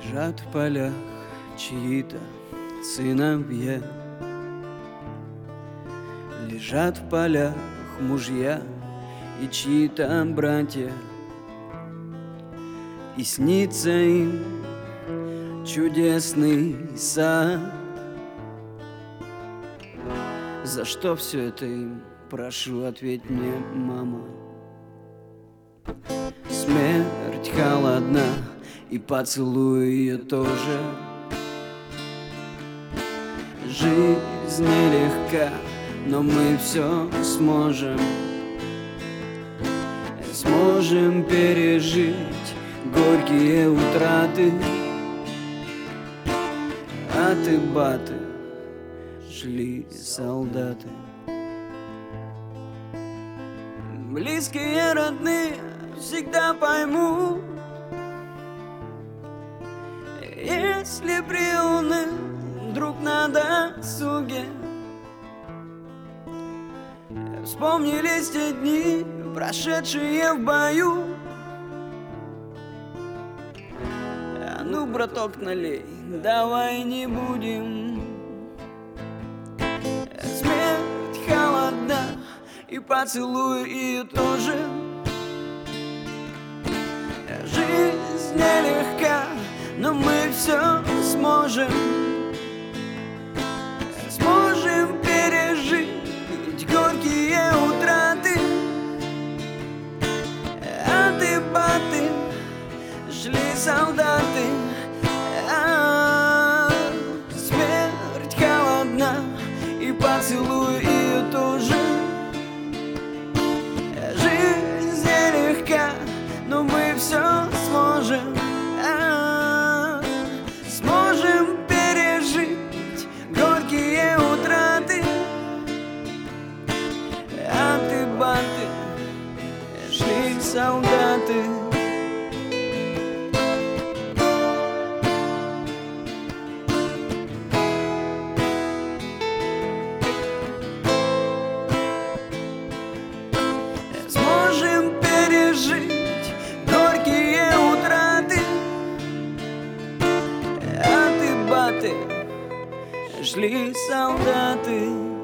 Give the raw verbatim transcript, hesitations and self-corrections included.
Лежат в полях чьи-то сыновья, лежат в полях мужья и чьи-то братья, и снится им чудесный сад. За что все это им? Прошу, ответь мне, мама. Смерть холодна, и поцелуй ее тоже. Жизнь нелегка, но мы все сможем. Сможем пережить горькие утраты. Аты-баты шли солдаты. Близкие, родные всегда поймут, если приуныл друг на досуге. Вспомнились те дни, прошедшие в бою. А ну, браток, налей, давай не будем. Смерть холодна, и поцелуй ее тоже. Жизнь нелегка, но мы все сможем. Сможем пережить горькие утраты. Аты-баты шли солдаты. А-а-а. Смерть холодна, и поцелуй ее тоже. Жизнь нелегка, но мы все сможем. А-а-а. Сможем пережить горькие утраты. Аты-баты шли солдаты. Сможем пережить горькие утраты. Аты-баты шли солдаты.